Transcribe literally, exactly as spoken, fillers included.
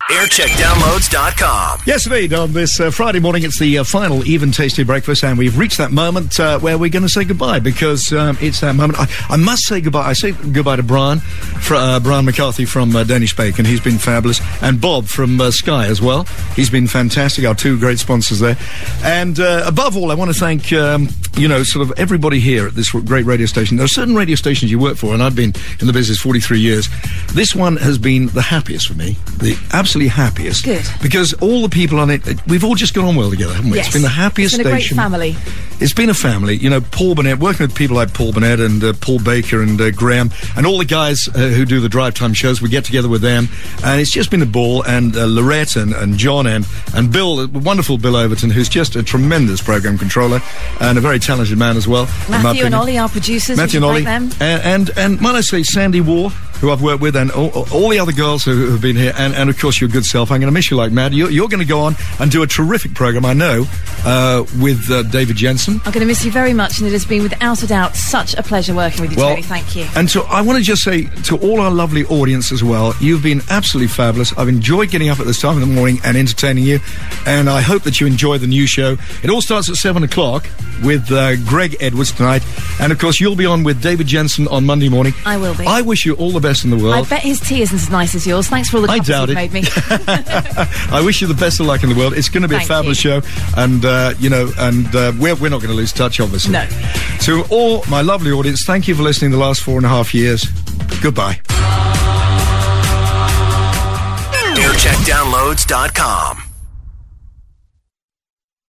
aircheck downloads dot com. Yes, indeed. On this uh, Friday morning, it's the uh, final Even Tasty breakfast, and we've reached that moment uh, where we're going to say goodbye, because um, it's that moment. I, I must say goodbye. I say goodbye to Brian, fr- uh, Brian McCarthy from uh, Danish Bacon. He's been fabulous. And Bob from uh, Sky as well. He's been fantastic. Our two great sponsors there. And uh, above all, I want to thank, um, you know, sort of everybody here at this great radio station. There are certain radio stations you work for, and I've been in the business forty-three years. This one has been the happiest for me. The absolutely happiest. Good. Because all the people on it, we've all just got on well together, haven't we? Yes. It's been the happiest It's been a great station. family. It's been a family. You know, Paul Burnett, working with people like Paul Burnett and uh, Paul Baker and uh, Graham, and all the guys uh, who do the drive time shows, we get together with them, and it's just been a ball. And uh, Lorette and, and John and, and Bill, uh, wonderful Bill Overton, who's just a tremendous program controller and a very talented man as well. Matthew and Ollie, our producers. Matthew and Ollie. Them. And, and, and might I say, Sandy War, who I've worked with, and all, all the other girls who have been here, and, and of course your good self. I'm going to miss you like mad. You're, you're going to go on and do a terrific program, I know, uh, with uh, David Jensen. I'm going to miss you very much, and it has been without a doubt such a pleasure working with you, well, Tony. Thank you. And so I want to just say to all our lovely audience as well, you've been absolutely fabulous. I've enjoyed getting up at this time of the morning and entertaining you, and I hope that you enjoy the new show. It all starts at seven o'clock with uh, Greg Edwards tonight, and of course you'll be on with David Jensen on Monday morning. I will be. I wish you all the best in the world. I bet his tea isn't as nice as yours. Thanks for all the I coffees doubt you've it. made me. I wish you the best of luck in the world. It's going to be Thank a fabulous you. show, and uh, you know, and uh, we're we're not going to lose touch, obviously. No. To all my lovely audience, thank you for listening the last four and a half years. Goodbye. aircheck downloads dot com.